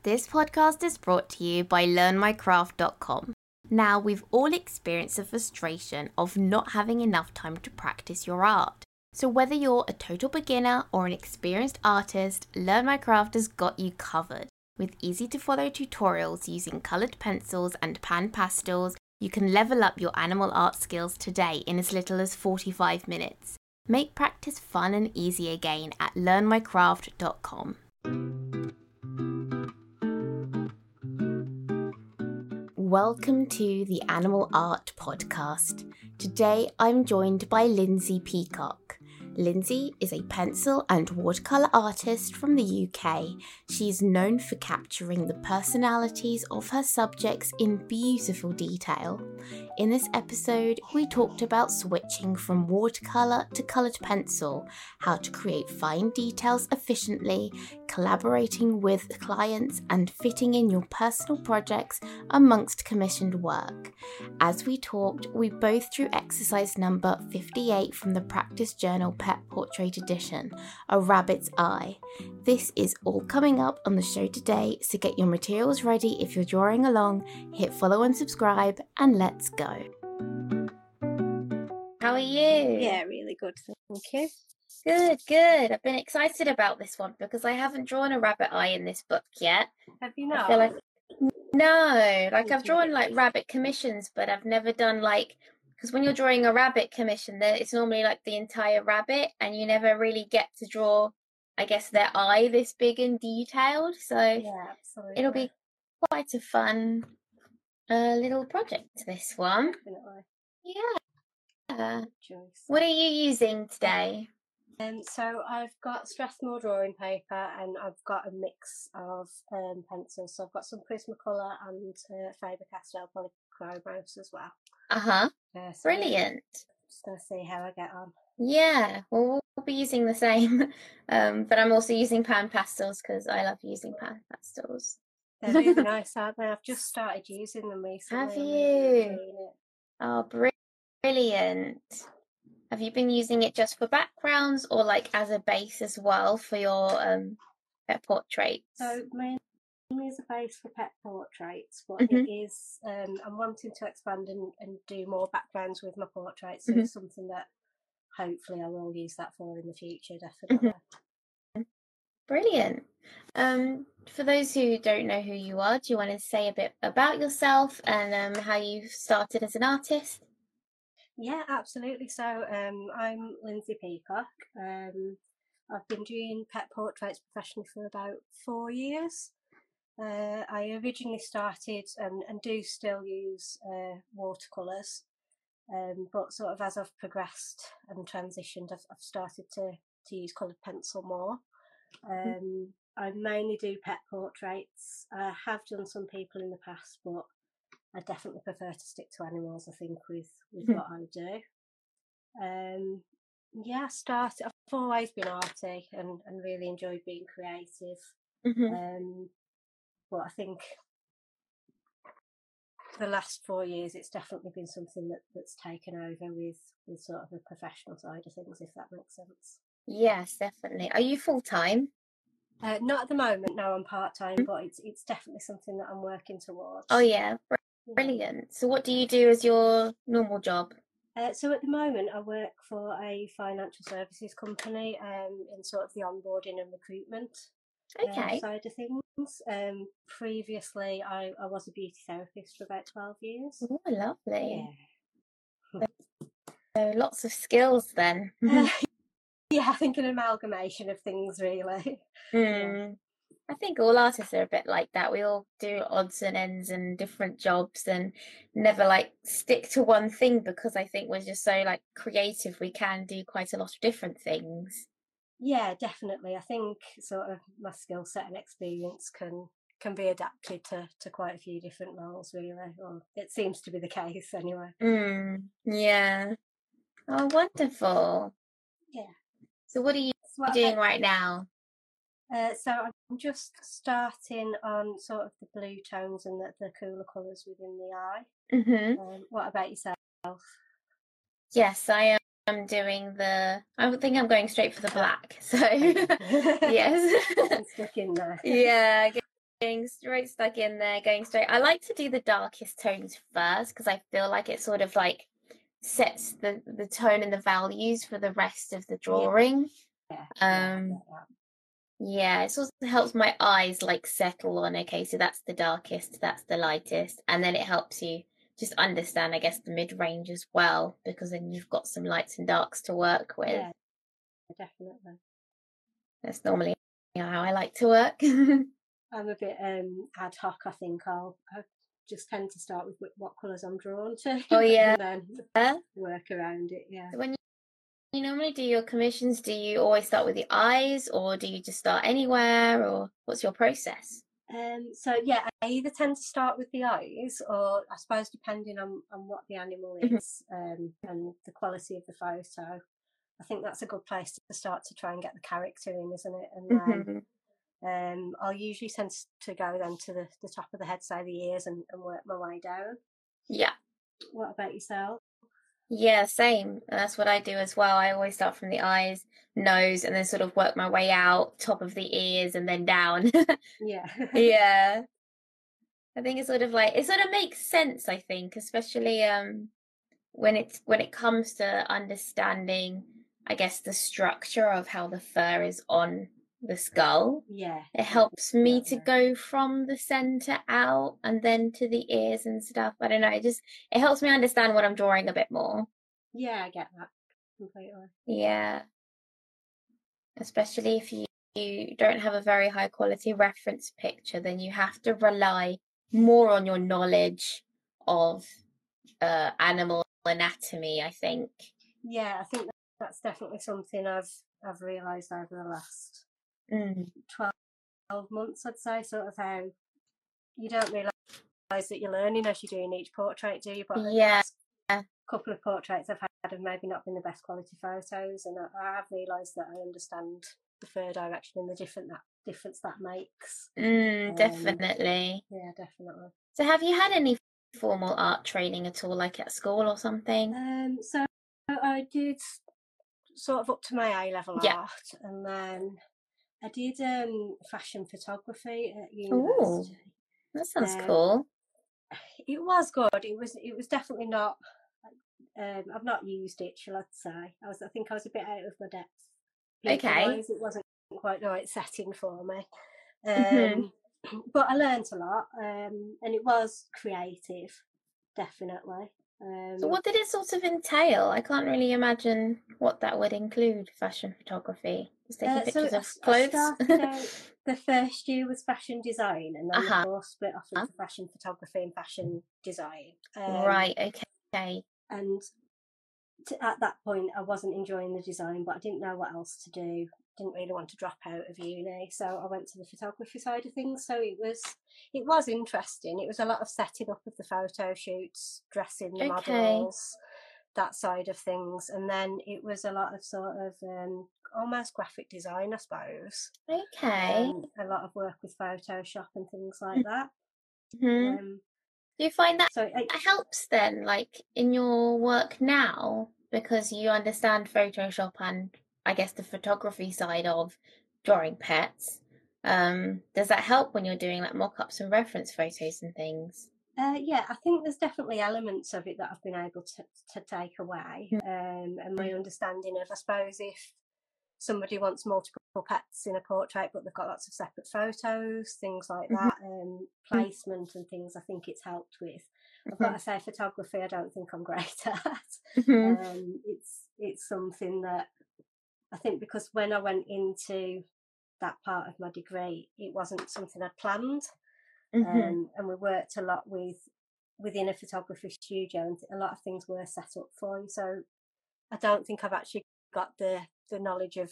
This podcast is brought to you by LearnMyCraft.com. Now, we've all experienced the frustration of not having enough time to practice your art. So whether you're a total beginner or an experienced artist, Learn My Craft has got you covered. With easy-to-follow tutorials using coloured pencils and pan pastels, you can level up your animal art skills today in as little as 45 minutes. Make practice fun and easy again at LearnMyCraft.com. Welcome to the Animal Art Podcast. Today I'm joined by Lindsay Peacock. Lindsay is a pencil and watercolour artist from the UK. She's known for capturing the personalities of her subjects in beautiful detail. In this episode, we talked about switching from watercolour to coloured pencil, how to create fine details efficiently, collaborating with clients, and fitting in your personal projects amongst commissioned work. As we talked, we both drew exercise number 58 from the Practice Journal Pet Portrait Edition, A Rabbit's Eye. This is all coming up on the show today, so get your materials ready if you're drawing along, hit follow and subscribe, and let's go. How are you? Yeah, really good, thank you. Good. I've been excited about this one because I haven't drawn a rabbit eye in this book yet. Have you not? I feel like I've drawn like rabbit commissions, but I've never done because when you're drawing a rabbit commission, it's normally like the entire rabbit, and you never really get to draw, I guess, their eye this big and detailed. So yeah, absolutely. It'll be quite a fun little project, this one. Definitely. Yeah. Choice. What are you using today? So I've got Strathmore drawing paper, and I've got a mix of pencils. So I've got some Prismacolor and Faber-Castell Polychromos as well. So brilliant. Just gonna see how I get on. Yeah, well, we'll be using the same, but I'm also using pan pastels because I love using pan pastels. They're really nice, aren't they? I've just started using them recently. Have you? Oh, brilliant. Have you been using it just for backgrounds or like as a base as well for your pet portraits? So mainly as a base for pet portraits, but it is, I'm wanting to expand and do more backgrounds with my portraits, so it's something that hopefully I will use that for in the future, definitely. Brilliant. For those who don't know who you are, do you want to say a bit about yourself and how you started as an artist? Yeah, absolutely. So I'm Lindsay Peacock. I've been doing pet portraits professionally for about 4 years. I originally started and do still use watercolours, but sort of as I've progressed and transitioned, I've started to use coloured pencil more. I mainly do pet portraits. I have done some people in the past, but I definitely prefer to stick to animals, I think, with what I do. I've always been arty and really enjoyed being creative. But I think the last 4 years it's definitely been something that's taken over with sort of the professional side of things, if that makes sense. Yes, definitely. Are you full-time? Not at the moment, no, I'm part-time, but it's definitely something that I'm working towards. Oh yeah, brilliant. So what do you do as your normal job? So at the moment I work for a financial services company in sort of the onboarding and recruitment side of things. Previously I was a beauty therapist for about 12 years. Oh, lovely. Yeah. So lots of skills then. Yeah, I think an amalgamation of things, really. Yeah. I think all artists are a bit like that. We all do odds and ends and different jobs and never stick to one thing, because I think we're just so creative. We can do quite a lot of different things. Yeah, definitely. I think sort of my skill set and experience can be adapted to quite a few different roles, really. Well, it seems to be the case anyway. Yeah. Oh, wonderful. Yeah. So what are you doing right now? So I'm just starting on sort of the blue tones and the cooler colours within the eye. What about yourself? Yes, I am doing I think I'm going straight for the black. So yes. Stuck in there. Yeah, straight stuck in there, going straight. I like to do the darkest tones first because I feel like it sort of like sets the tone and the values for the rest of the drawing. Yeah, it sort of helps my eyes like settle on, okay, so that's the darkest, that's the lightest, and then it helps you just understand, I guess, the mid-range as well, because then you've got some lights and darks to work with. Yeah, definitely. That's normally how I like to work. I'm a bit ad hoc, I think. I just tend to start with what colours I'm drawn to. Oh, yeah. And then work around it, yeah. When you normally do your commissions, do you always start with the eyes, or do you just start anywhere, or what's your process? So yeah, I either tend to start with the eyes, or I suppose depending on what the animal is and the quality of the photo. I think that's a good place to start to try and get the character in, isn't it? And then I'll usually tend to go then to the top of the head, say the ears, and work my way down. Yeah. What about yourself? Yeah, same. That's what I do as well. I always start from the eyes, nose, and then sort of work my way out, top of the ears, and then down. Yeah. Yeah. I think it's sort of like, it sort of makes sense, I think, especially when it comes to understanding, I guess, the structure of how the fur is on the skull. Yeah. It helps me to go from the center out and then to the ears and stuff. I don't know, it helps me understand what I'm drawing a bit more. Yeah, I get that completely. Yeah. Especially if you don't have a very high quality reference picture, then you have to rely more on your knowledge of animal anatomy, I think. Yeah, I think that's definitely something I've realised over the last 12 months, I'd say, sort of how you don't realise that you're learning as you're doing each portrait, do you? But the last couple of portraits I've had have maybe not been the best quality photos, and I have realised that I understand the fur direction and the difference that makes. Definitely. Yeah, definitely. So have you had any formal art training at all, like at school or something? So I did sort of up to my A-level art, and then I did fashion photography at university. Ooh, that sounds cool. It was good. It was definitely not. I've not used it, shall I say? I think I was a bit out of my depth. Okay. It wasn't quite the right setting for me. But I learned a lot, and it was creative, definitely. So what did it sort of entail? I can't really imagine what that would include, fashion photography. Just taking pictures of clothes? I started out, the first year was fashion design, and then the course split off into fashion photography and fashion design. Right, okay. And at that point, I wasn't enjoying the design, but I didn't know what else to do. Didn't really want to drop out of uni, so I went to the photography side of things. So it was interesting. It was a lot of setting up of the photo shoots, dressing the models, that side of things, and then it was a lot of sort of almost graphic design, I suppose. Okay. A lot of work with Photoshop and things like that. Do you find that helps then, like in your work now, because you understand Photoshop and I guess the photography side of drawing pets? Does that help when you're doing like mock-ups and reference photos and things? Yeah, I think there's definitely elements of it that I've been able to take away, and my understanding of, I suppose, if somebody wants multiple pets in a portrait but they've got lots of separate photos, things like that, placement and things, I think it's helped with. I've got to say, photography I don't think I'm great at. It's something that I think, because when I went into that part of my degree, it wasn't something I'd planned. And we worked a lot within a photography studio, and a lot of things were set up for you. So I don't think I've actually got the knowledge of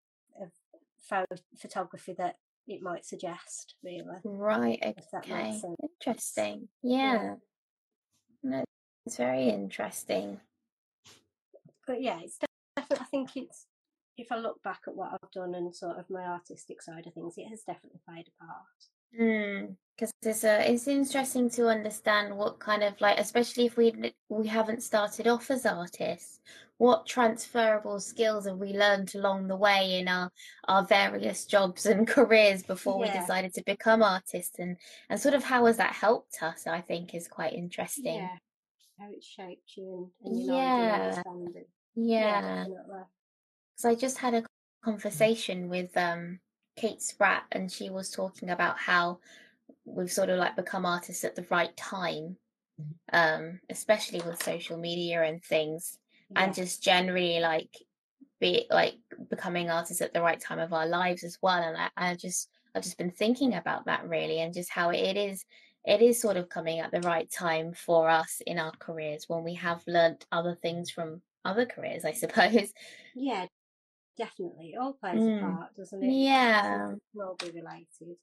photography that it might suggest, really. Right, okay. Interesting. Yeah. No, it's very interesting. But yeah, it's definitely, I think it's, if I look back at what I've done and sort of my artistic side of things, it has definitely played a part. Because it's interesting to understand what kind of, like, especially if we haven't started off as artists, what transferable skills have we learned along the way in our various jobs and careers before we Yeah, decided to become artists, and sort of how has that helped us, I think is quite interesting. yeah. How it shaped you and your knowledge and Yeah, understanding. Yeah, yeah. definitely. Because I just had a conversation with Kate Spratt, and she was talking about how we've sort of like become artists at the right time, especially with social media and things, and Yeah, just generally like be like becoming artists at the right time of our lives as well. And I've just been thinking about that really, and just how it is sort of coming at the right time for us in our careers when we have learnt other things from other careers, I suppose. yeah, definitely. It all plays a Mm. part, doesn't it? Yeah. Something can all be related.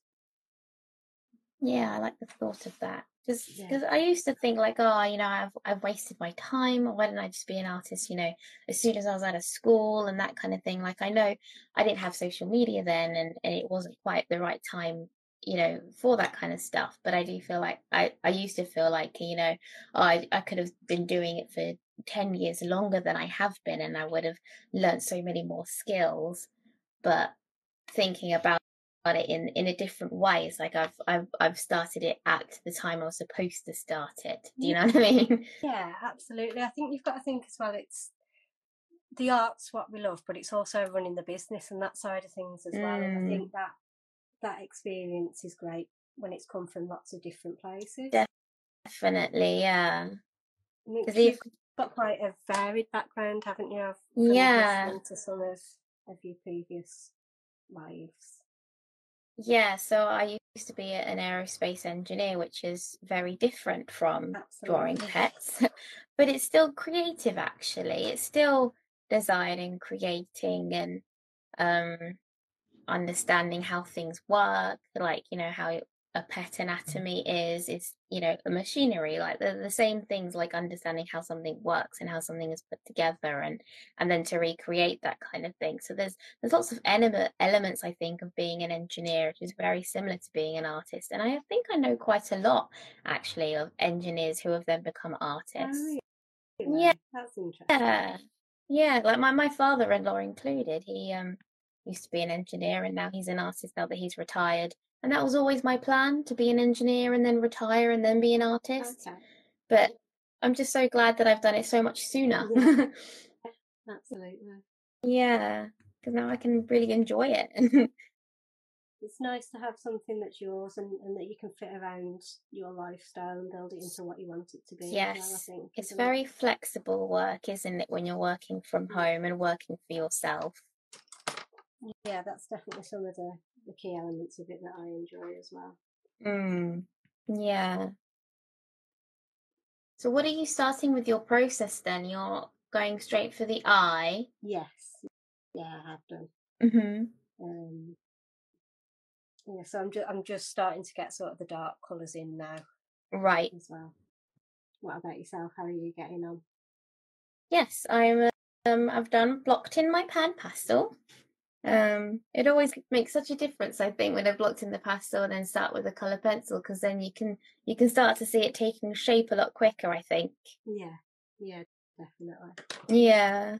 Yeah, I like the thought of that. Just Yeah, because I used to think like, oh, I've wasted my time. Why didn't I just be an artist, as soon as I was out of school and that kind of thing. Like I know I didn't have social media then, and it wasn't quite the right time, for that kind of stuff. But I do feel like I used to feel like, oh, I could have been doing it for 10 years longer than I have been, and I would have learned so many more skills. But thinking about it in a different way. It's like I've started it at the time I was supposed to start it. Do you know what I mean? yeah, absolutely. I think you've got to think as well. It's the art's what we love, but it's also running the business and that side of things as well. And I Mm, think that experience is great when it's come from lots of different places. definitely, yeah. Because Because if you've got quite a varied background, haven't you? From yeah, listening to some of your previous lives. yeah. So I used to be an aerospace engineer, which is very different from drawing Absolutely. pets, but it's still creative. Actually, it's still designing, creating, and um understanding how things work, like, how a pet anatomy is, a machinery, like the same things, like understanding how something works and how something is put together, and then to recreate that kind of thing. So there's lots of elements, I think, of being an engineer, which is very similar to being an artist. And I think I know quite a lot, actually, of engineers who have then become Oh, artists. Yeah. really? That's interesting. Yeah, like my father-in-law included. He used to be an engineer, and now he's an artist now that he's retired. And that was always my plan, to be an engineer and then retire and then be an artist. Okay. But I'm just so glad that I've done it so much sooner. Yeah, absolutely. Yeah, because now I can really enjoy it. It's nice to have something that's yours and that you can fit around your lifestyle and build it into what you want it to be as well, I Yes, think, it's isn't it? very flexible work, isn't it, when you're working from Yeah. home and working for yourself? Yeah, that's definitely some of the key elements of it that I enjoy as well. Mm, yeah. So what are you starting with your process then? You're going straight for the eye. Yes, yeah, I have done. Mm-hmm. Um, yeah, so I'm just starting to get sort of the dark colours in now Right. as well. What about yourself? How are you getting on? Yes, I've done blocked in my pan pastel. It always makes such a difference, I think, when I've blocked in the pastel and then start with a colour pencil, because then you can start to see it taking shape a lot quicker, I think. Yeah, yeah, definitely. Yeah.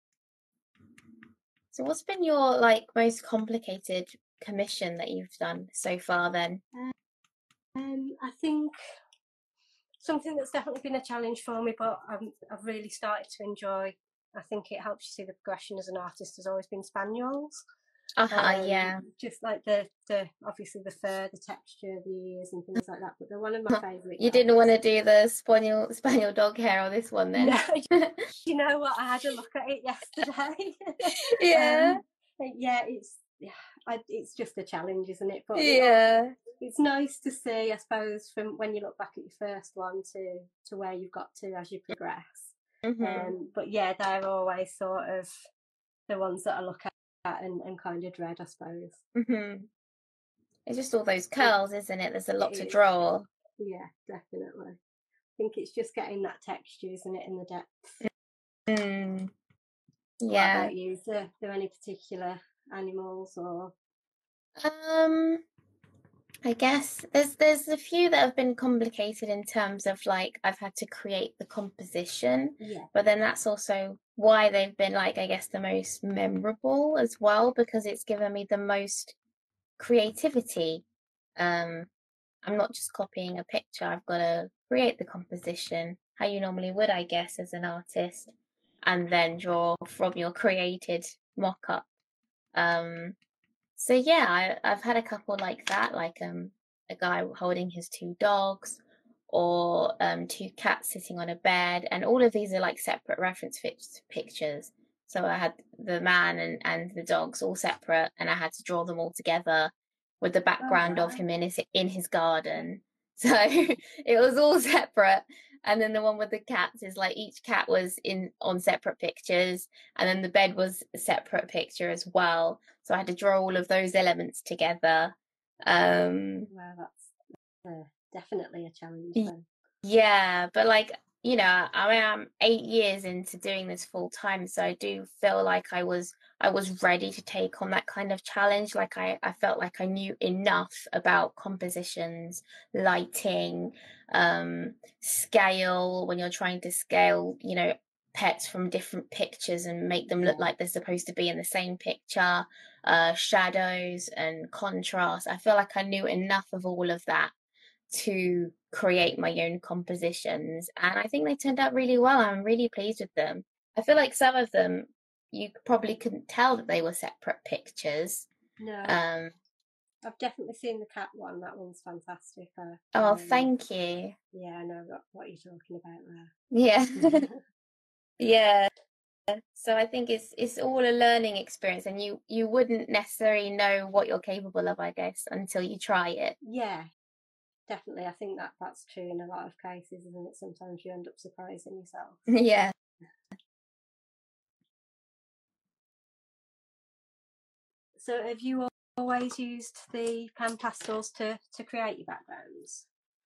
So what's been your like most complicated commission that you've done so far then? I think something that's definitely been a challenge for me, but I've really started to enjoy. I think it helps you see the progression as an artist has always been spaniels. Yeah. Just like the obviously the fur, the texture, the ears, and things like that. But they're one of my favourite You didn't want dogs. to do the spaniel dog hair on this one No, then? you know what? I had a look at it yesterday. Yeah. um, yeah, it's just a challenge, isn't it? But Yeah. it's nice to see, I suppose, from when you look back at your first one to where you've got to as you progress. Hmm. But yeah, they're always sort of the ones that I look at and kind of dread, I suppose. Hmm. It's just all those curls, isn't it? There's a It lot to is, draw. yeah, definitely. I think it's just getting that texture, isn't it, in the depth. Mm. What Yeah. about you? Is there any particular animals or? Um, I guess there's a few that have been complicated in terms of like I've had to create the composition, Yeah. but then that's also why they've been like I guess the most memorable as well because it's given me the most creativity. Um, I'm not just copying a picture. I've got to create the composition how you normally would, I guess, as an artist, and then draw from your created mock-up. Um, so yeah, I've had a couple like that, like a guy holding his two dogs, or two cats sitting on a bed, and all of these are like separate reference pictures. So I had the man and the dogs all separate, and I had to draw them all together with the Oh background of wow. him in his garden. So it was all separate. And then the one with the cats is like each cat was in on separate pictures, and then the bed was a separate picture as well. So I had to draw all of those elements together. Wow, that's definitely a challenge then. Yeah, but like, I mean, I'm 8 years into doing this full time, so I do feel like I was ready to take on that kind of challenge. Like I felt like I knew enough about compositions, lighting, scale when you're trying to scale, pets from different pictures and make them look Yeah. like they're supposed to be in the same picture, shadows and contrast. I feel like I knew enough of all of that to create my own compositions, and I think they turned out really well. I'm really pleased with them. I feel like some of them you probably couldn't tell that they were separate pictures. No, um I've definitely seen the cat one. That one's fantastic. oh, thank you. Yeah, I know what you're talking about Yeah. there. Yeah, so I think it's all a learning experience, and you wouldn't necessarily know what you're capable of, I guess, until you try it. Yeah, definitely. I think that's true in a lot of cases, isn't it? Sometimes you end up surprising yourself. Yeah. So, have you always used the pan pastels to create your backgrounds?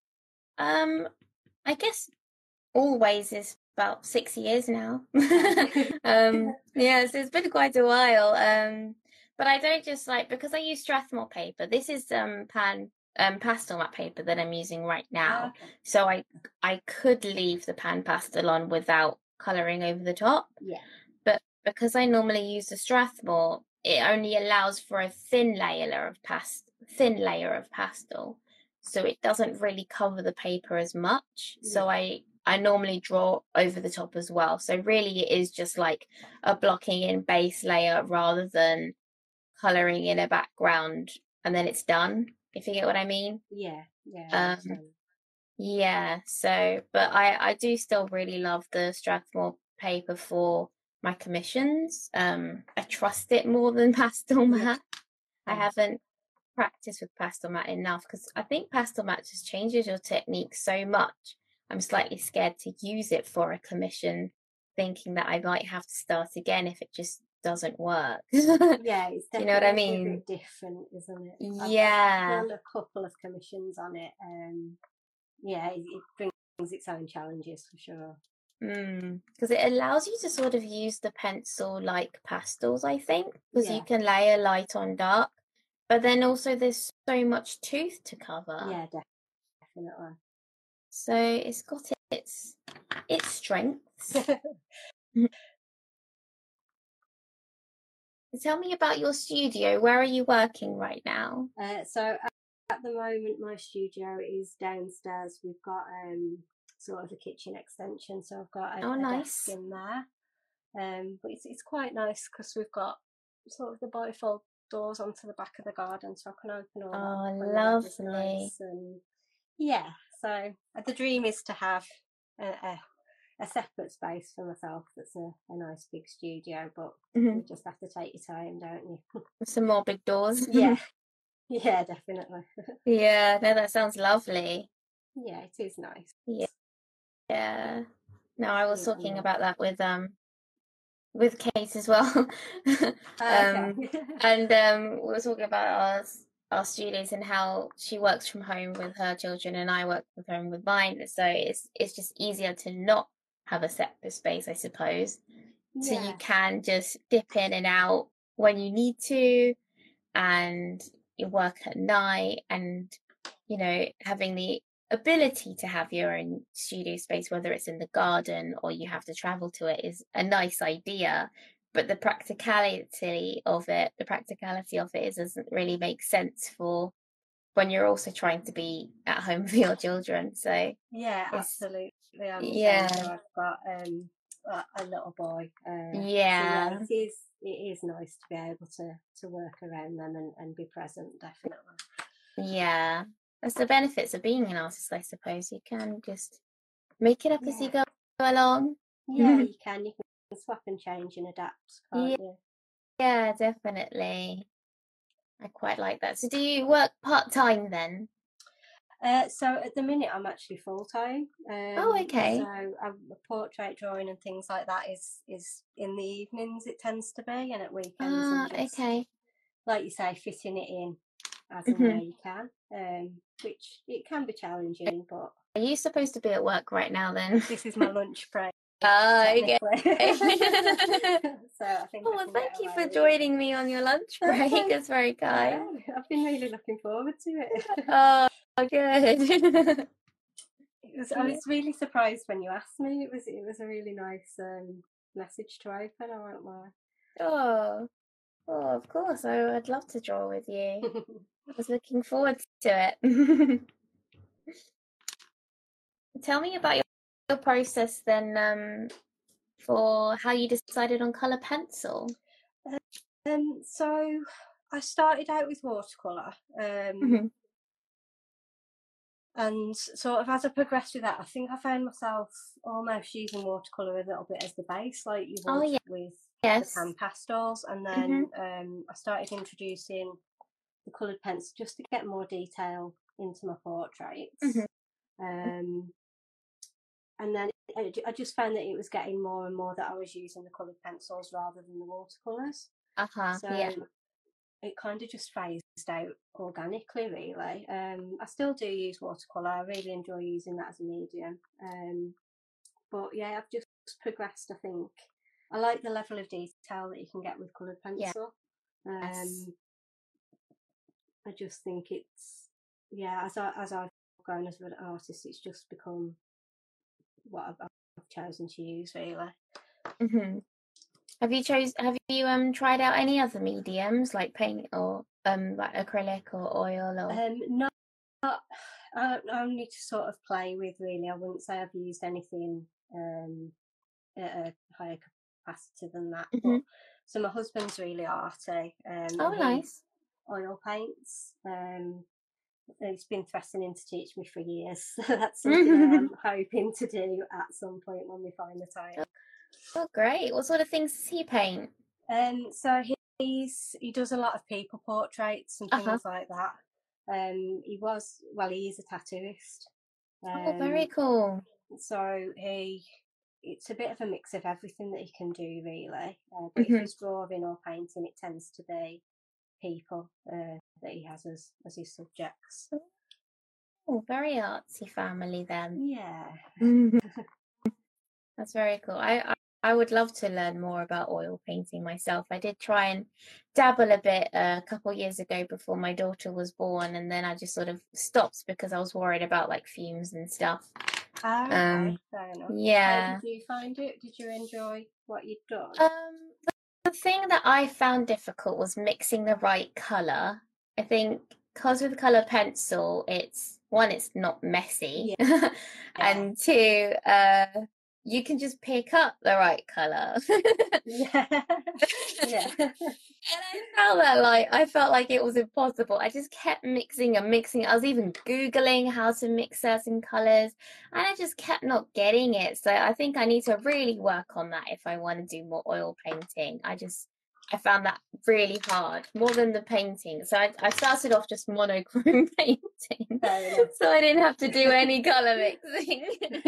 I guess always is about 6 years now. Okay. Yeah, so it's been quite a while. But I don't just like because I use Strathmore paper. This is pan pastel matte paper that I'm using right now. Okay. So I could leave the pan pastel on without colouring over the top. Yeah. But because I normally use the Strathmore, it only allows for a thin layer of pastel. So it doesn't really cover the paper as much. So I normally draw over the top as well. So really it is just like a blocking in base layer rather than colouring in a background and then it's done, if you get what I mean. Yeah. Yeah. I Um, understand. yeah, so but I do still really love the Strathmore paper for my commissions. I trust it more than pastel matte. I haven't practiced with pastel matte enough because I think pastel matte just changes your technique so much. I'm slightly scared to use it for a commission, thinking that I might have to start again if it just doesn't work. Yeah, it's Do you know what I definitely a mean? bit different, isn't it? I've Yeah. done a couple of commissions on it. Yeah, it brings its own challenges for sure. Because it allows you to sort of use the pencil like pastels, I think, because you Yeah. can layer light on dark, but then also there's so much tooth to cover. Yeah, definitely. So it's got its strengths. Tell me about your studio. Where are you working right now? So at the moment, my studio is downstairs. We've got sort of a kitchen extension, so I've got a Nice. desk in there. But it's quite nice because we've got sort of the bifold doors onto the back of the garden, so I can open all that up when the weather's Lovely. nice. And yeah, so the dream is to have a separate space for myself that's a nice big studio, but you just have to take your time, don't you? Some more big doors. Yeah, yeah, definitely. Yeah, no, that sounds lovely. Yeah, it is nice. Yeah. No, I was Yeah, talking yeah. about that with Kate as well. Okay. And we were talking about our studios and how she works from home with her children and I work from home with mine. So it's just easier to not have a separate space, I suppose. So you Yeah, can just dip in and out when you need to, and you work at night, and having the ability to have your own studio space, whether it's in the garden or you have to travel to it, is a nice idea. But the practicality of it doesn't really make sense for when you're also trying to be at home with your children. So yeah, absolutely. I'm the same. yeah, So I've got a little boy. So yeah, it is nice to be able to work around them and be present, definitely. yeah. That's the benefits of being an artist, I suppose. You can just make it up as you go along. Yeah, you can swap and change and adapt, can't Yeah, you? yeah, definitely. I quite like that. So do you work part-time then? So at the minute I'm actually full time. Oh, okay. So portrait drawing and things like that is in the evenings it tends to be, and at weekends I'm just, Okay. like you say, fitting it in as and where you can. Which it can be challenging, but Are you supposed to be at work right now then? this is my lunch break. Okay. So I think. Oh, well, thank you for joining me on your lunch break. It's very kind. Yeah, I've been really looking forward to it. Oh, good. I was really surprised when you asked me. It was a really nice message to open. I won't lie. Oh, of course. I'd love to draw with you. I was looking forward to it. Tell me about your process then, for how you decided on colour pencil. So I started out with watercolour. And sort of as I progressed with that, I think I found myself almost using watercolour a little bit as the base, like you would with the pan pastels. And then I started introducing the coloured pencil just to get more detail into my portraits. And then I just found that it was getting more and more that I was using the coloured pencils rather than the watercolours. So it kind of just phased out organically, really. I still do use watercolour. I really enjoy using that as a medium. But yeah, I've just progressed, I think. I like the level of detail that you can get with coloured pencil. I just think it's, as I've grown as an artist, it's just become what I've chosen to use, really. Have you tried out any other mediums like paint or like acrylic or oil or? No, I only to sort of play with, really. I wouldn't say I've used anything at a higher capacity than that. But so my husband's really arty. Nice. Oil paints. He's been threatening to teach me for years. That's something I'm hoping to do at some point when we find the time. Oh, great! What sort of things does he paint? So he does a lot of people portraits and things like that. He is a tattooist. Oh, very cool. So it's a bit of a mix of everything that he can do, really. But if he's drawing or painting, it tends to be people that he has as his subjects. Oh, very artsy family then. Yeah. That's very cool. I would love to learn more about oil painting myself. I did try and dabble a bit a couple of years ago before my daughter was born, and then I just sort of stopped because I was worried about like fumes and stuff. Okay, fair enough. Yeah. How did you find it? Did you enjoy what you'd done? The thing that I found difficult was mixing the right colour. I think because with colour pencil, it's not messy, and two, you can just pick up the right colour. Yeah. And I felt like it was impossible. I just kept mixing and mixing. I was even Googling how to mix certain colours, and I just kept not getting it. So I think I need to really work on that if I want to do more oil painting. I found that really hard, more than the painting. So I started off just monochrome painting, so I didn't have to do any colour mixing.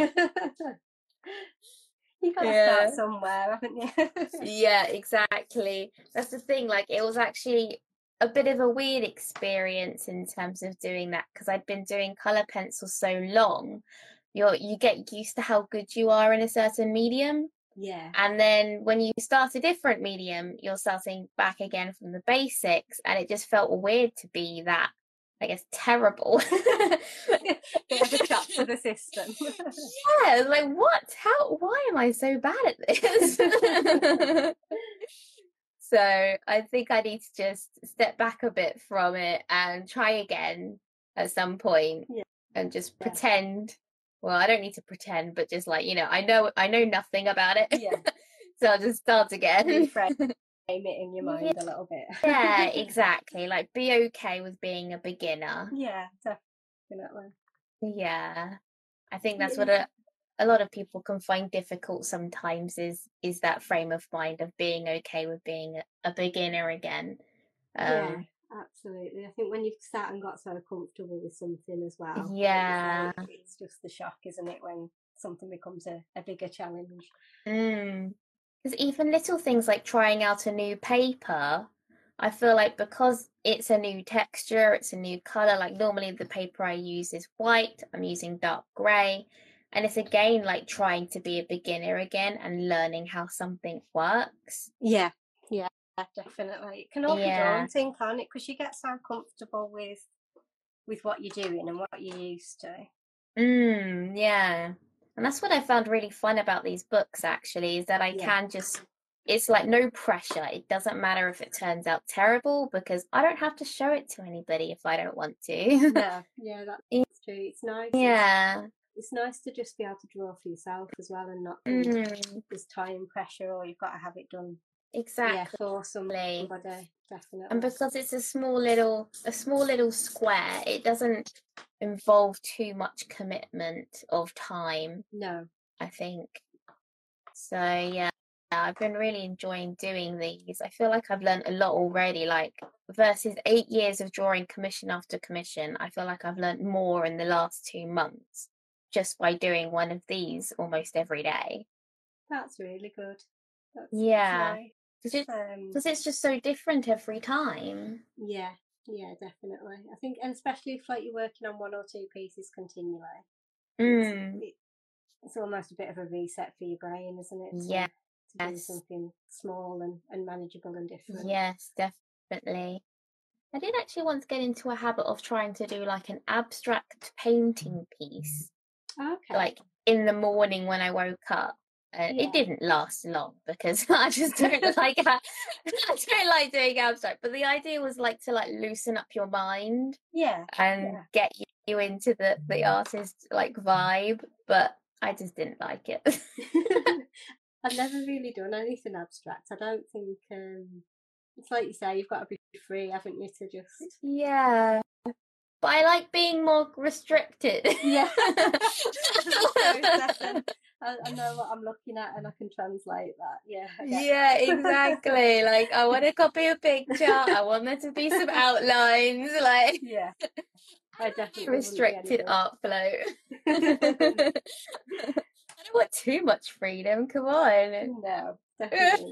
You gotta start somewhere, haven't you? Yeah, exactly. That's the thing. Like, it was actually a bit of a weird experience in terms of doing that, because I'd been doing colour pencil so long. You get used to how good you are in a certain medium. Yeah. And then when you start a different medium, you're starting back again from the basics, and it just felt weird to be that I guess, terrible. Bit of a shock to the system. Yeah, like why am I so bad at this? So I think I need to just step back a bit from it and try again at some point and just pretend. Well, I don't need to pretend, but just like, I know nothing about it. Yeah. So I'll just start again. Reframe it in your mind a little bit. Yeah, exactly. Like, be okay with being a beginner. Yeah, definitely. Yeah. I think that's what a lot of people can find difficult sometimes is that frame of mind of being okay with being a beginner again. Yeah, absolutely. I think when you've sat and got so comfortable with something as well, yeah, it's just the shock, isn't it, when something becomes a bigger challenge. Because even little things like trying out a new paper, I feel like because it's a new texture, it's a new color, like normally the paper I use is white, I'm using dark gray. And it's again like trying to be a beginner again and learning how something works. Yeah, definitely. It can all be daunting, can't it? Because you get so comfortable with what you're doing and what you're used to. Yeah. And that's what I found really fun about these books, actually, is that I can just, it's like no pressure. It doesn't matter if it turns out terrible because I don't have to show it to anybody if I don't want to. No, yeah, that's true. It's nice. Yeah. It's nice to just be able to draw for yourself as well and not think there's time pressure or you've got to have it done. Exactly. Yeah, for somebody, definitely. And because it's a small little square, it doesn't involve too much commitment of time. No. I think. So yeah, I've been really enjoying doing these. I feel like I've learned a lot already, like versus 8 years of drawing commission after commission. I feel like I've learned more in the last 2 months just by doing one of these almost every day. That's really good. Yeah. Because it's just so different every time. Yeah, definitely. I think, and especially if like you're working on 1 or 2 pieces continually, it's almost a bit of a reset for your brain, isn't it? Yeah. To do something small and manageable and different. Yes, definitely. I did actually want to get into a habit of trying to do like an abstract painting piece. Okay. Like in the morning when I woke up. It didn't last long because I just don't like I don't like doing abstract. But the idea was like to like loosen up your mind. Yeah. And get you into the artist like vibe. But I just didn't like it. I've never really done anything abstract. I don't think it's like you say, you've got to be free, haven't you, to just Yeah. But I like being more restricted. Yeah. I know what I'm looking at and I can translate that. Yeah. Yeah, exactly. Like I want to copy a picture. I want there to be some outlines. Like yeah. I definitely restricted art flow. I don't want too much freedom. Come on. No, definitely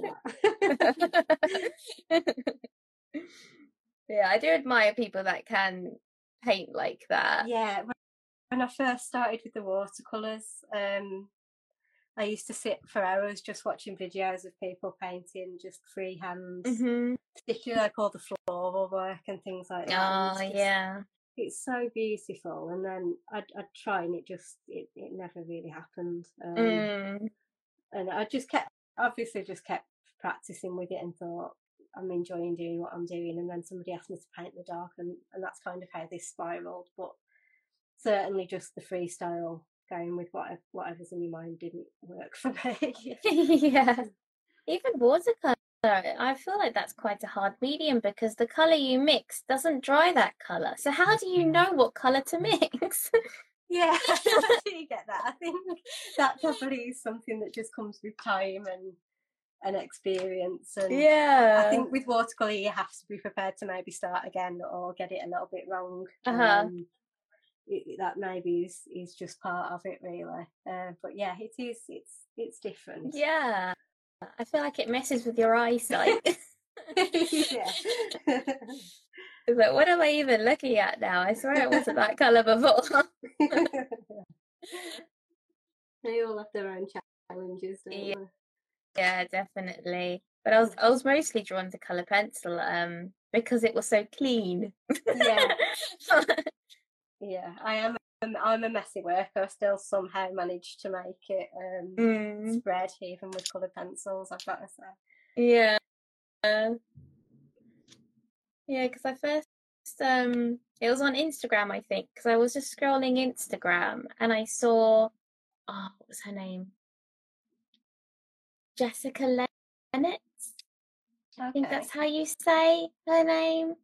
not. Yeah, I do admire people that can paint like that. Yeah, when I first started with the watercolours, I used to sit for hours just watching videos of people painting just freehand, particularly like all the floral work and things like that. Oh, yeah. It's so beautiful, and then I'd try and it never really happened. And I just kept practicing with it and thought I'm enjoying doing what I'm doing, and then somebody asked me to paint in the dark, and that's kind of how this spiraled. But certainly just the freestyle, going with whatever's in your mind, didn't work for me. Yeah, even watercolor, I feel like that's quite a hard medium because the color you mix doesn't dry that color. So how do you know what color to mix? Yeah, I do get that. I think that probably is something that just comes with time and experience. And yeah, I think with watercolor you have to be prepared to maybe start again or get it a little bit wrong. That maybe is just part of it, really. But yeah, it's different. Yeah, I feel like it messes with your eyesight. Yeah. It's like, what am I even looking at now? I swear it wasn't that colour before. They all have their own challenges, don't they? Yeah, definitely. But I was mostly drawn to colour pencil because it was so clean. Yeah. Yeah, I'm a messy worker. I still somehow manage to make it spread even with coloured pencils, I've got to say. Yeah. Yeah, because I first it was on Instagram, I think, because I was just scrolling Instagram and I saw, what was her name? Jessica Lennox. I think that's how you say her name.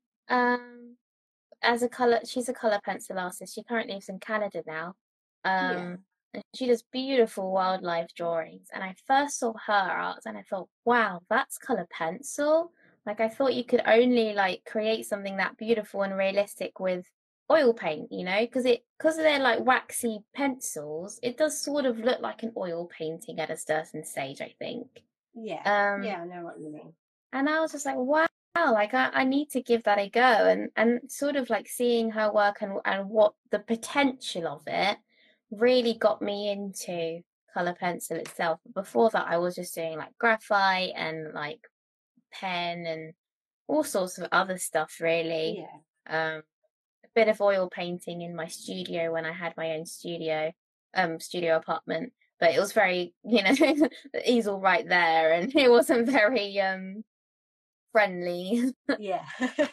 She's a colour pencil artist. She currently lives in Canada now. And she does beautiful wildlife drawings. And I first saw her art and I thought, wow, that's colour pencil. Like I thought you could only like create something that beautiful and realistic with oil paint, you know, because they're like waxy pencils, it does sort of look like an oil painting at a certain stage, I think. Yeah, I know what you mean. And I was just like, wow, like I need to give that a go. And sort of like seeing her work and what the potential of it really got me into colour pencil itself. But before that, I was just doing like graphite and like pen and all sorts of other stuff, really. Yeah. A bit of oil painting in my studio when I had my own studio apartment. But it was very, the easel right there, and it wasn't very friendly. Yeah.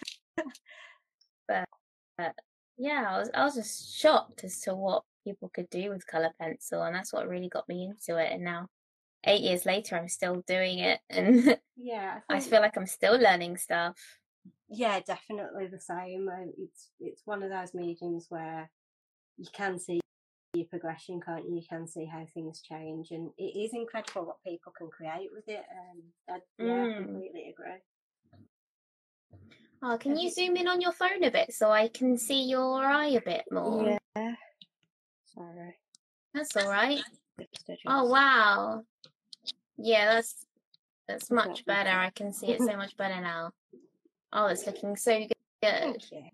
But yeah, I was just shocked as to what people could do with colour pencil, and that's what really got me into it. And now, 8 years later, I'm still doing it, and yeah, I feel like I'm still learning stuff. Yeah, definitely the same. It's one of those mediums where you can see your progression, can't you? You can see how things change, and it is incredible what people can create with it. I completely agree. Oh, can you zoom in on your phone a bit so I can see your eye a bit more? Yeah. Sorry. That's all right. Oh, wow. Yeah, that's much better. I can see it so much better now. Oh, it's looking so good. Thank you.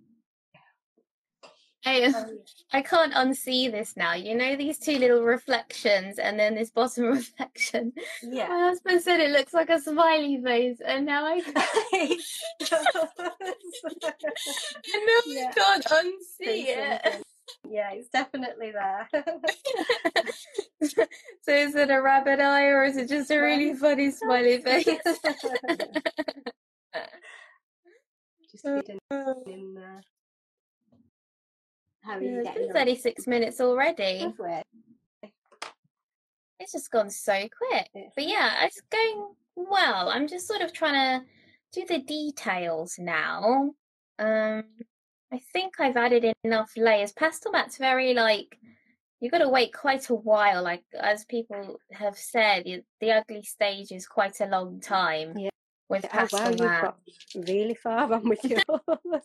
I can't unsee this now. You know these two little reflections and then this bottom reflection? Yeah. My husband said it looks like a smiley face, and now I can't unsee it. Yeah, it's definitely there. So is it a rabbit eye or is it just a really funny smiley face? Just hidden in there. How are you getting it's been 36 minutes already. It's just gone so quick. But yeah, it's going well. I'm just sort of trying to do the details now. I think I've added in enough layers. Pastelmat's very like, you've got to wait quite a while. Like as people have said, the ugly stage is quite a long time. Yeah. With Pastelmat. You've got really far on with yours.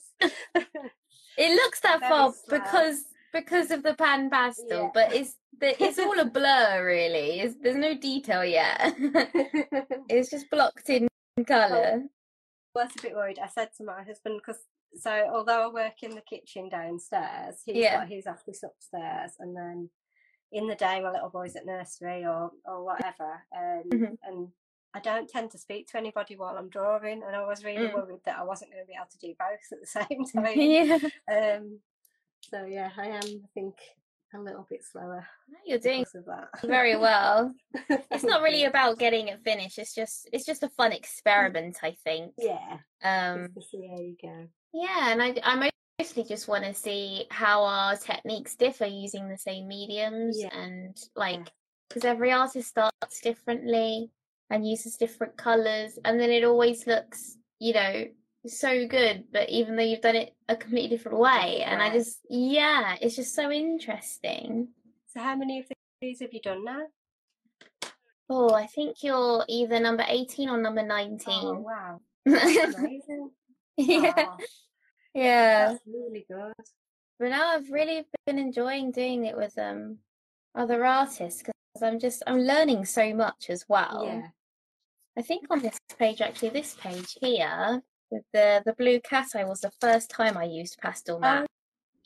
It looks that far because of the pan pastel, but it's all a blur really. There's no detail yet. It's just blocked in colour. I was a bit worried. I said to my husband, although I work in the kitchen downstairs, he's got his office upstairs, and then in the day my little boy's at nursery or whatever, and I don't tend to speak to anybody while I'm drawing, and I was really worried that I wasn't going to be able to do both at the same time. So yeah, I am, I think, a little bit slower. You're doing very well. It's not really about getting it finished. It's just a fun experiment, I think. Yeah. Just to see how you go. Yeah, and I mostly just want to see how our techniques differ using the same mediums, and like because every artist starts differently and uses different colors, and then it always looks, so good, but even though you've done it a completely different way, and it's just so interesting. So how many of these have you done now? Oh, I think you're either number 18 or number 19. Oh, wow. That's amazing. Yeah. That's really good. But now I've really been enjoying doing it with other artists because I'm learning so much as well. Yeah. I think on this page here with the blue cat eye was the first time I used Pastelmat.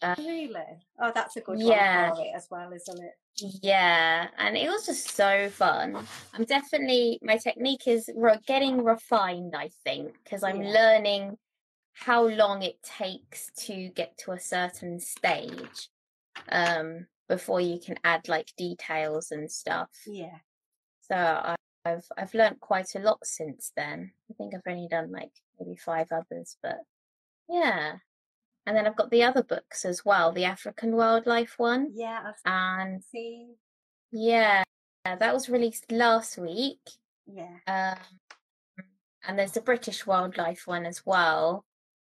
Really? Oh, that's a good one Yeah, for it as well, isn't it? yeah, and it was just so fun. My technique is getting refined, I think, because I'm Yeah, learning how long it takes to get to a certain stage, before you can add like details and stuff. yeah. So I've learnt quite a lot since then. I think I've only done like maybe five others, but yeah. And then I've got the other books as well, the African wildlife one. Yeah, I've And seen. yeah, that was released last week. Yeah. Um, and there's the British wildlife one as well.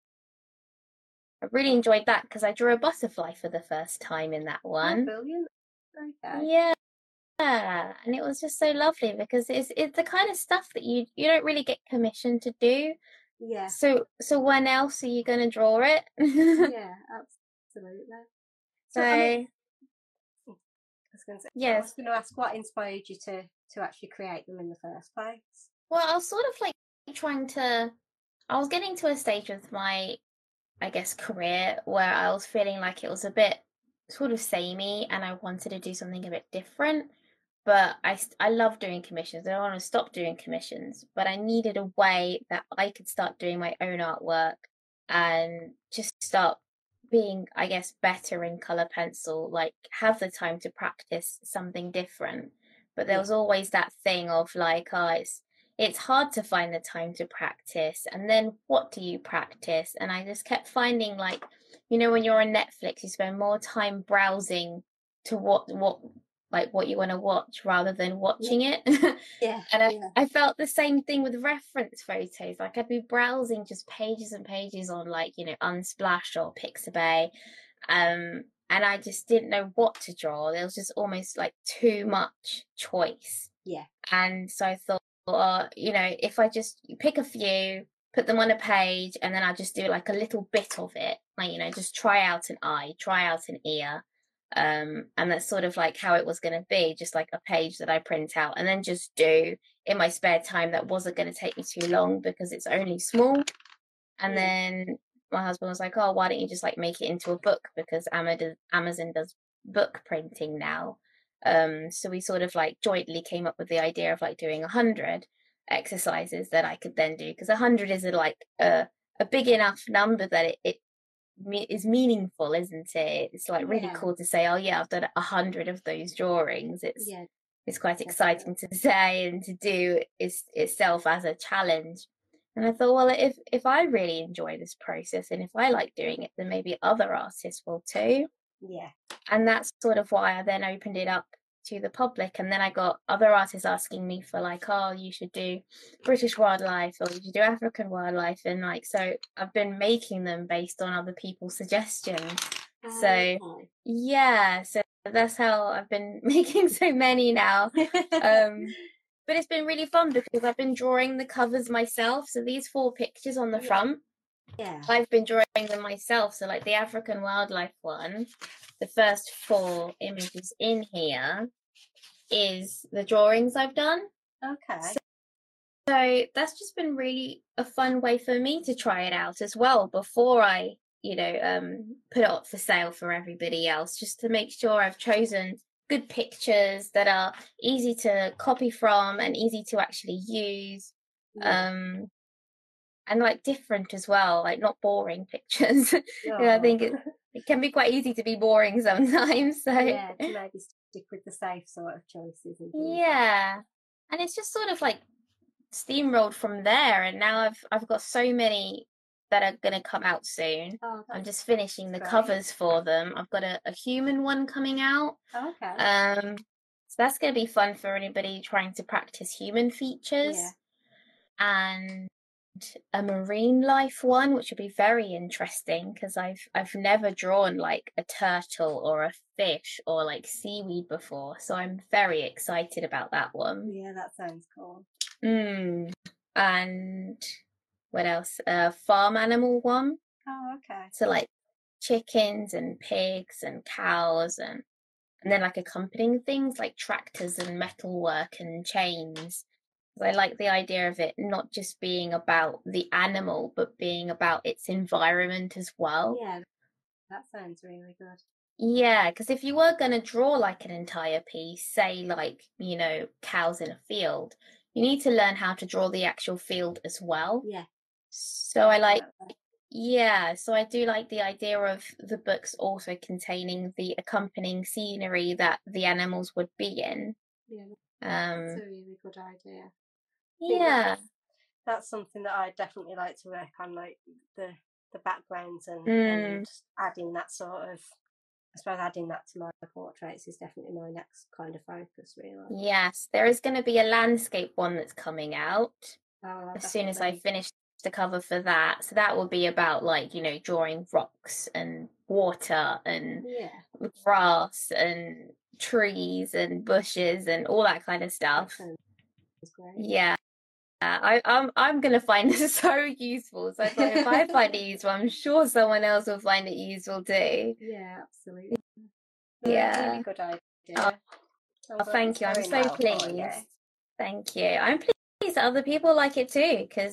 I really enjoyed that because I drew a butterfly for the first time in that Oh, one. brilliant. Okay. Yeah, and it was just so lovely because it's the kind of stuff that you don't really get commissioned to do. Yeah. So when else are you going to draw it? Yeah, absolutely. So, I mean, So I was yes, going to ask what inspired you to actually create them in the first place? well, I was sort of like trying to. I was getting to a stage with my, I guess, career where I was feeling like it was a bit sort of samey and I wanted to do something a bit different. But I love doing commissions. I don't want to stop doing commissions, but I needed a way that I could start doing my own artwork and just start being, I guess, better in color pencil, like have the time to practice something different. But there Yeah. was always that thing of like, oh, it's hard to find the time to practice. And then what do you practice? And I just kept finding like, when you're on Netflix, you spend more time browsing to what you want to watch rather than Yeah. watching it. Yeah. And Yeah. I felt the same thing with reference photos. Like I'd be browsing just pages and pages on like, Unsplash or Pixabay. And I just didn't know what to draw. There was just almost like too much choice. Yeah. And so I thought, if I just pick a few, put them on a page, and then I just do like a little bit of it, like, just try out an eye, try out an ear. And that's sort of like how it was going to be, just like a page that I print out and then just do in my spare time. That wasn't going to take me too long because it's only small. And Yeah. then my husband was like, oh, why don't you just like make it into a book, because Amazon does book printing now. So we sort of like jointly came up with the idea of like doing 100 exercises that I could then do, because 100 is a big enough number that it is meaningful, isn't it? It's like really Yeah. cool to say, oh yeah, I've done 100 of those drawings. Yeah. It's quite Definitely. exciting to say and to do itself as a challenge. And I thought, well, if I really enjoy this process and if I like doing it, then maybe other artists will too. Yeah. And that's sort of why I then opened it up to the public. And then I got other artists asking me for like, oh, you should do British wildlife or you should do African wildlife. And like, so I've been making them based on other people's suggestions. So Okay. yeah, so that's how I've been making so many now. But it's been really fun because I've been drawing the covers myself. So these 4 pictures on the front, Yeah. I've been drawing them myself. So like the African wildlife one, the first 4 images in here is the drawings I've done. Okay. So that's just been really a fun way for me to try it out as well before I, put it up for sale for everybody else, just to make sure I've chosen good pictures that are easy to copy from and easy to actually use. Yeah. And like different as well, like not boring pictures. I Oh. think it can be quite easy to be boring sometimes. So Yeah, to maybe stick with the safe sort of choices and things. yeah, and it's just sort of like steamrolled from there. And now I've got so many that are gonna come out soon. Oh, I'm that's just finishing the great. covers for them. I've got a human one coming out. Okay. So that's gonna be fun for anybody trying to practice human features. Yeah. And a marine life one, which will be very interesting because I've never drawn like a turtle or a fish or like seaweed before, so I'm very excited about that one. Yeah, that sounds cool. And what else? A farm animal one, Oh, okay. so like chickens and pigs and cows and then like accompanying things like tractors and metalwork and chains. I like the idea of it not just being about the animal, but being about its environment as well. Yeah, That sounds really good. Yeah, because if you were going to draw like an entire piece, say like, cows in a field, you need to learn how to draw the actual field as well. Yeah. So I like, Definitely. yeah, so I do like the idea of the books also containing the accompanying scenery that the animals would be in. Yeah, that's a Um, really good idea. I think yeah. that's something that I definitely like to work on, like the backgrounds and Mm, adding that sort of, I suppose adding that to my portraits is definitely my next kind of focus, really. yes, there is going to be a landscape one that's coming out Oh, as soon as I definitely. finish the cover for that. So that will be about like, drawing rocks and water and Yeah, grass and trees and bushes and all that kind of that stuff. sounds great. Yeah. I'm gonna find this so useful. So it's like if I find it useful, I'm sure someone else will find it useful too. Yeah, absolutely. Really Yeah. good idea. Oh, I'm glad thank it's you. I'm going so well for you. pleased. Thank you. I'm pleased that other people like it too, because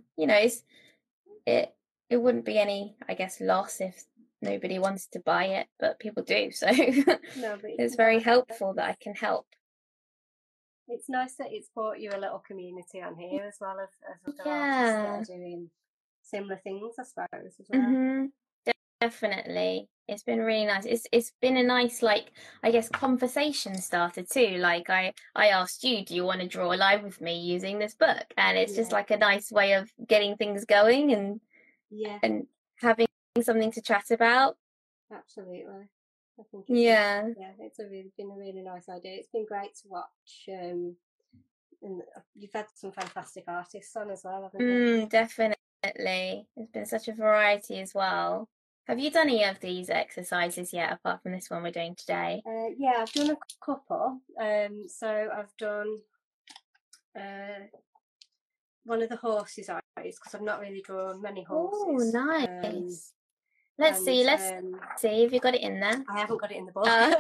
it it wouldn't be any, I guess, loss if nobody wants to buy it, but people do. So No, but it's very helpful that I can help. it's nice that it's brought you a little community on here as well as other artists that Yeah. are doing similar things, I suppose, as well. Mm-hmm. Definitely. It's been really nice. It's been a nice, like, I guess, conversation starter too. Like I asked you, do you want to draw live with me using this book? And it's just Yeah, like a nice way of getting things going yeah, and having something to chat about. absolutely. I think it's Yeah. been a really nice idea. It's been great to watch, and you've had some fantastic artists on as well, haven't you? Definitely. There's been such a variety as well. Have you done any of these exercises yet, apart from this one we're doing today? Yeah, I've done a couple. So I've done one of the horses' eyes because I've not really drawn many Oh, horses. nice. Let's And see if you got it in there. I haven't got it in the book. Uh,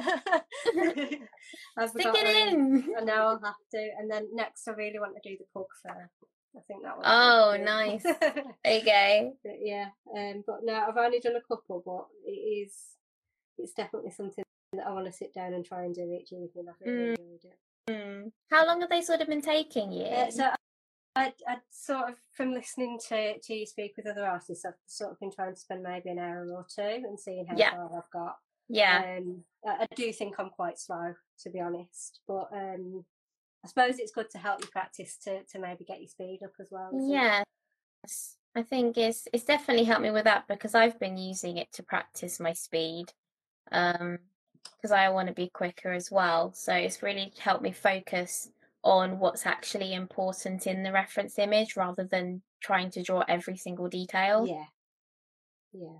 I've Stick got, it in. and now I'll have to. And then next, I really want to do the pug fair. I think that one's Oh, really nice. good. Okay. But yeah, but no, I've only done a couple, but it's definitely something that I want to sit down and try and do each evening. I've really enjoyed it. How long have they sort of been taking you? So I'd sort of, from listening to you speak with other artists, I've sort of been trying to spend maybe an hour or two and seeing how Yeah. far I've got. Yeah. I do think I'm quite slow, to be honest, but I suppose it's good to help you practice to maybe get your speed up as well. Yes. I think it's definitely helped me with that because I've been using it to practice my speed. Because I want to be quicker as well. So it's really helped me focus on what's actually important in the reference image rather than trying to draw every single detail. Yeah, yeah.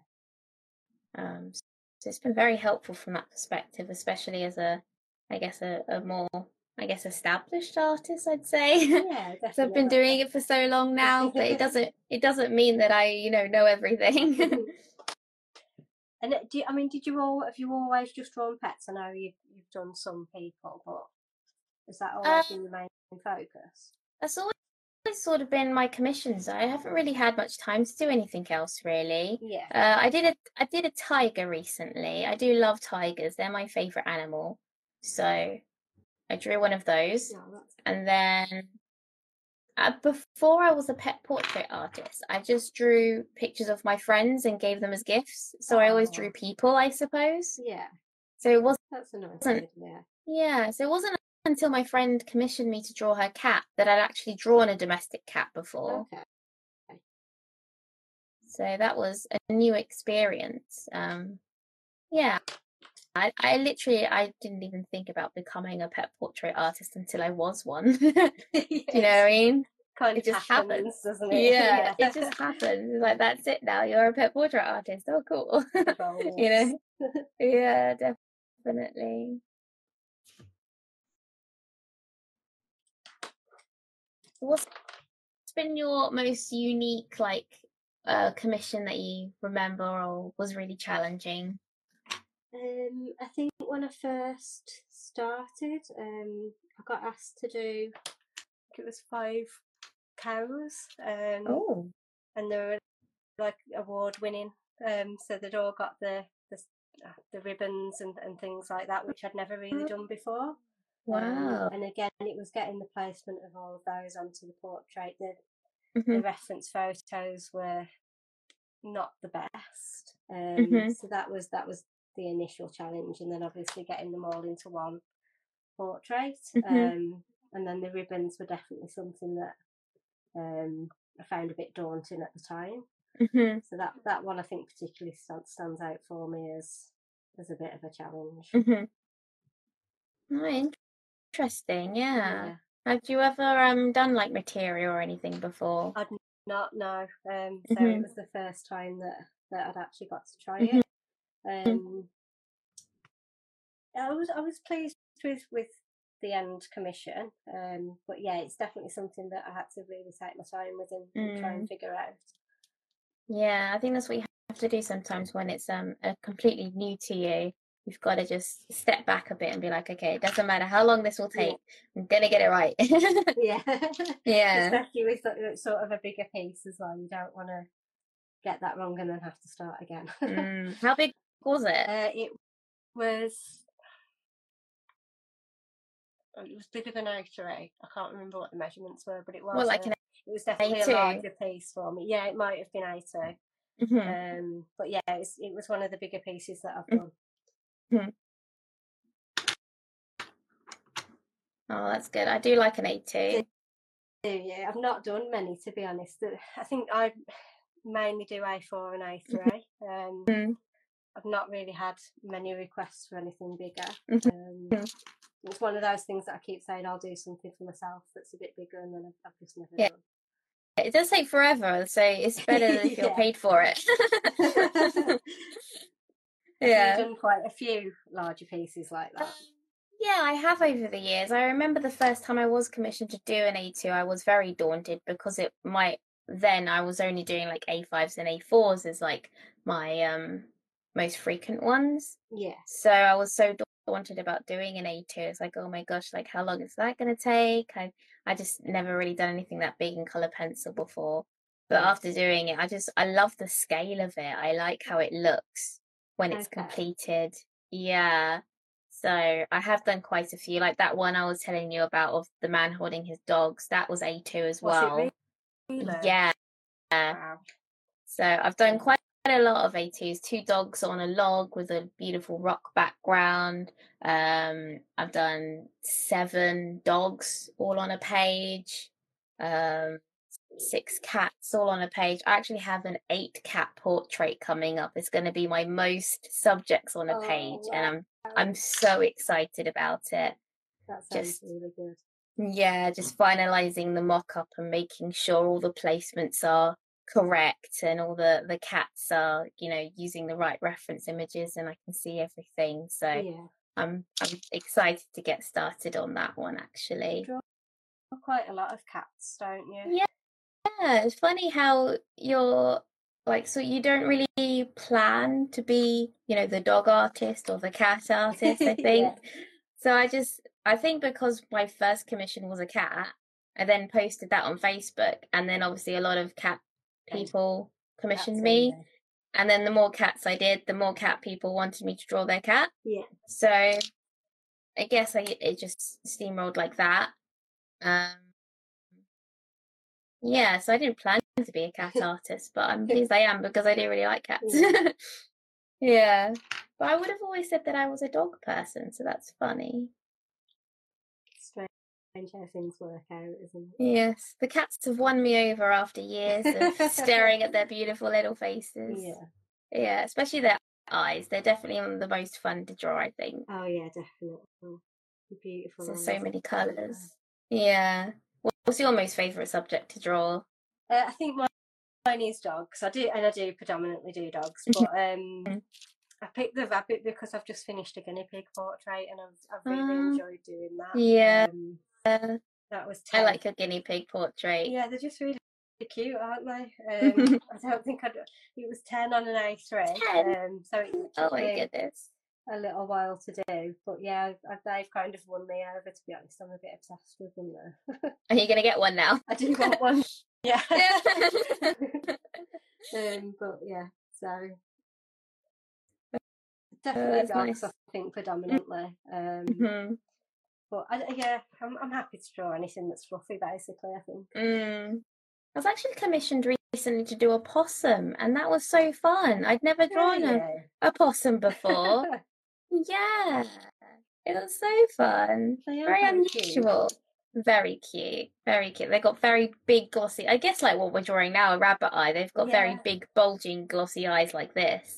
So it's been very helpful from that perspective, especially as a more, established artist, I'd say. Yeah, So I've been doing it for so long now, but it doesn't mean that I, know everything. And did you have you always just drawn pets? I know you've done some people, but has that Uh, always been your main focus? that's always sort of been my commissions. I haven't really had much time to do anything else really. Yeah. I did a tiger recently. I do love tigers. They're my favorite animal. So I drew one of those. No, And then before I was a pet portrait artist, I just drew pictures of my friends and gave them as gifts. So I always drew people, I suppose. yeah. So it wasn't, That's a nice idea. yeah, so it wasn't until my friend commissioned me to draw her cat that I'd actually drawn a domestic cat before. Okay. So that was a new experience. Yeah, I literally, I didn't even think about becoming a pet portrait artist until I was one. You know what I mean? Kind It of just happens, happened. doesn't it? Yeah, it just happened. It's like, that's it now. You're a pet portrait artist. Oh, cool. You know? Yeah, definitely. What's been your most unique, like, commission that you remember or was really challenging? I think when I first started, I got asked to do, I think it was 5 cows, Oh, and they were like award winning. So they'd all got the the ribbons and things like that, which I'd never really done before. Wow. And again, it was getting the placement of all of those onto the portrait. The reference photos were not the best, so that was the initial challenge, and then obviously getting them all into one portrait, and then the ribbons were definitely something that I found a bit daunting at the time. So that one I think particularly stands out for me as a bit of a challenge. Oh, interesting. Yeah. Have you ever done like material or anything before? I'd not, no. So it was the first time that I'd actually got to try it. I was pleased with the end commission, but yeah, it's definitely something that I had to really take my time with and try and figure out. Yeah, I think that's what you have to do sometimes when it's completely new to you. You've got to just step back a bit and be like, okay, it doesn't matter how long this will take. I'm gonna get it right. Yeah. Especially with sort of a bigger piece as well. You don't want to get that wrong and then have to start again. How big was it? It was bigger than A3. I can't remember what the measurements were, but it was it was definitely A2. A larger piece for me. Yeah, it might have been A2. But yeah, it was one of the bigger pieces that I've done. Oh, that's good. I do like an A2. Yeah, I've not done many, to be honest. I think I mainly do A4 and A3. I've not really had many requests for anything bigger. It's one of those things that I keep saying I'll do something for myself that's a bit bigger, and then I've just never done. It does take forever, so it's better if you're paid for it. Have you done quite a few larger pieces like that? Yeah, I have over the years. I remember the first time I was commissioned to do an A2, I was very daunted because then I was only doing like A5s and A4s as like my most frequent ones. Yeah. So I was so daunted about doing an A2. It's like, oh my gosh, like how long is that going to take? I just never really done anything that big in color pencil before. But after doing it, I love the scale of it. I like how it looks when it's completed. Yeah. So I have done quite a few, like that one I was telling you about of the man holding his dogs. That was A2 as well. Was it really? Yeah. Wow. So I've done quite a lot of A2s. 2 dogs on a log with a beautiful rock background. I've done 7 dogs all on a page. 6 cats all on a page. I actually have an 8 cat portrait coming up. It's going to be my most subjects on a page, and I'm so excited about it. That sounds really good. Yeah, just finalizing the mock-up and making sure all the placements are correct and all the cats are, using the right reference images and I can see everything. So yeah. I'm excited to get started on that one actually. You draw quite a lot of cats, don't you? Yeah, it's funny how you're like, so you don't really plan to be, the dog artist or the cat artist, I think. So I think because my first commission was a cat, I then posted that on Facebook, and then obviously a lot of cat people commissioned me. And then the more cats I did, the more cat people wanted me to draw their cat. Yeah. So I guess it just steamrolled like that. Yeah, so I didn't plan to be a cat artist, but I'm pleased I am because I do really like cats. Yeah. But I would have always said that I was a dog person, so that's funny. Strange how things work out, isn't it? Yes. The cats have won me over after years of staring at their beautiful little faces. Yeah. Yeah, especially their eyes. They're definitely the most fun to draw, I think. Oh yeah, definitely. Beautiful. There's so many colours. Yeah. What's your most favourite subject to draw? I think mine is dogs. I do predominantly do dogs, but I picked the rabbit because I've just finished a guinea pig portrait and I've really enjoyed doing that. Yeah. That was 10. I like a guinea pig portrait. Yeah, they're just really cute, aren't they? I don't think it was 10 on an A3. 10? So it oh my goodness. A little while to do, but yeah, they've kind of won me over, to be honest. I'm a bit obsessed with them now. Are you going to get one now? I do want one. Yeah. But yeah, so Definitely That's dogs, nice. I think, predominantly. Mm-hmm. But I'm happy to draw anything that's fluffy, basically, I think. I was actually commissioned recently to do a possum, and that was so fun. I'd never drawn a possum before. Yeah, it was so fun. They are Very very unusual. cute. Very cute. Very cute. They got very big glossy, I guess like what we're drawing now, a rabbit eye. They've got very big bulging glossy eyes like this.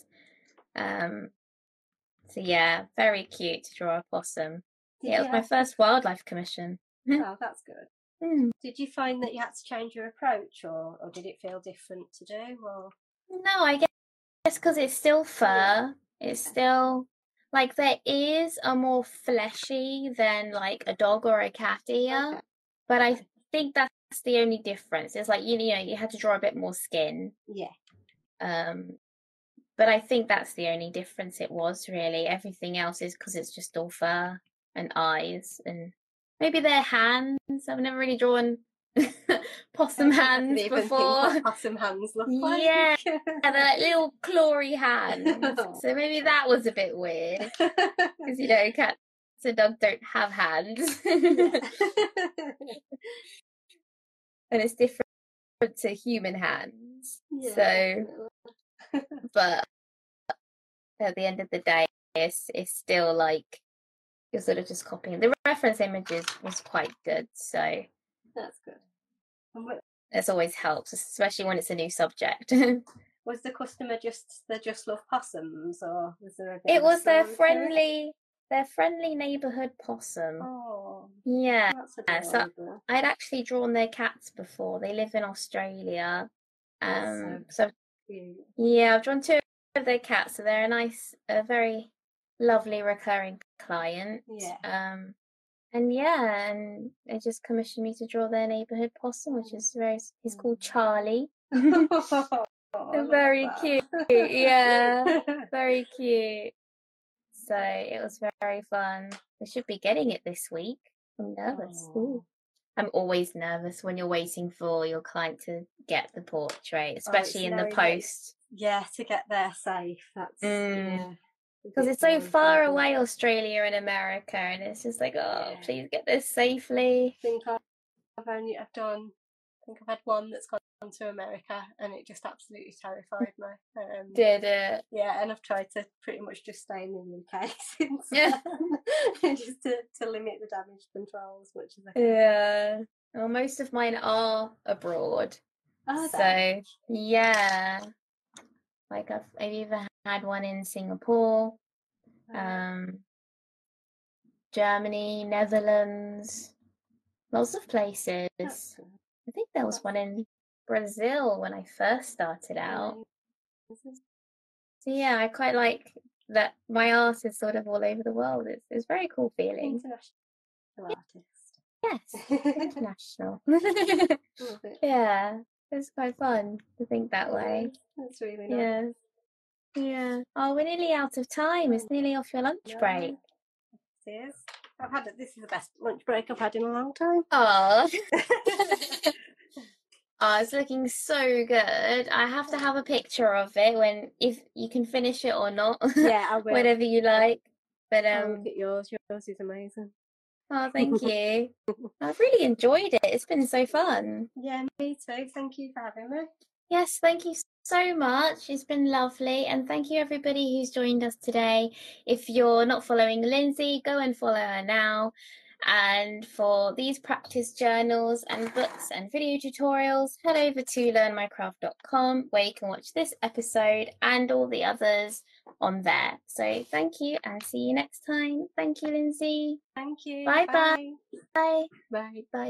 So yeah, very cute to draw a possum. Yeah, it was my first wildlife commission. Oh, that's good. Did you find that you had to change your approach, or did it feel different to do? Or No, I guess because it's still fur. It's still like their ears are more fleshy than like a dog or a cat ear. But I think that's the only difference. It's like you know, you had to draw a bit more skin. Yeah. But I think that's the only difference it was really. Everything else is because it's just all fur and eyes and maybe their hands. I've never really drawn possum hands before. What possum hands look like. Yeah, they're like little clawy hands. So maybe that was a bit weird because you know cats and dogs don't have hands, and it's different to human hands. Yeah, so, but at the end of the day, it's still like you're sort of just copying. The reference images was quite good, so that's good. This always helps, especially when it's a new subject. Was the customer just love possums, or was there a bit? It was their friendly neighborhood possum. Oh, yeah. That's so I'd actually drawn their cats before. They live in Australia. So yeah, I've drawn 2 of their cats, so they're a very lovely recurring client. Yeah. And they just commissioned me to draw their neighborhood possum, which is he's called Charlie. Very cute. Yeah, very cute. So it was very fun. I should be getting it this week. I'm nervous. I'm always nervous when you're waiting for your client to get the portrait, especially in the post. To get there safe. That's because it's so far away, Australia and America, and it's just like, please get this safely. I think I've had one that's gone to America, and it just absolutely terrified me. Did it? Yeah, and I've tried to pretty much just stay in the UK since then, just to limit the damage control as much as I can. Yeah. Well, most of mine are abroad. So yeah, like I've even had one in Singapore, Germany, Netherlands, lots of places. I think there was one in Brazil when I first started out. So yeah, I quite like that my art is sort of all over the world. It's a very cool feeling. International artist. Yes, international. Yeah, it's quite fun to think that way. That's really nice. Yeah. Oh, we're nearly out of time. It's nearly off your lunch break. It is. This is the best lunch break I've had in a long time. Oh. Oh, it's looking so good. I have to have a picture of it if you can finish it or not. Yeah, I will. Whatever you like. But look at yours. Yours is amazing. Oh, thank you. I've really enjoyed it. It's been so fun. Yeah, me too. Thank you for having me. Yes, thank you so much. It's been lovely. And thank you everybody who's joined us today. If you're not following Lindsay, go and follow her now. And for these practice journals and books and video tutorials, head over to learnmycraft.com where you can watch this episode and all the others on there. So thank you and see you next time. Thank you, Lindsay. Thank you. Bye-bye. Bye. Bye. Bye.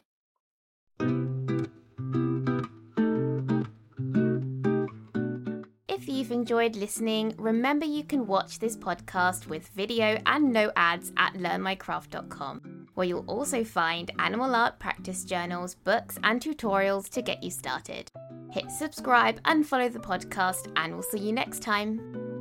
If you've enjoyed listening, remember you can watch this podcast with video and no ads at learnmycraft.com, where you'll also find animal art practice journals, books and tutorials to get you started. Hit subscribe and follow the podcast, and we'll see you next time.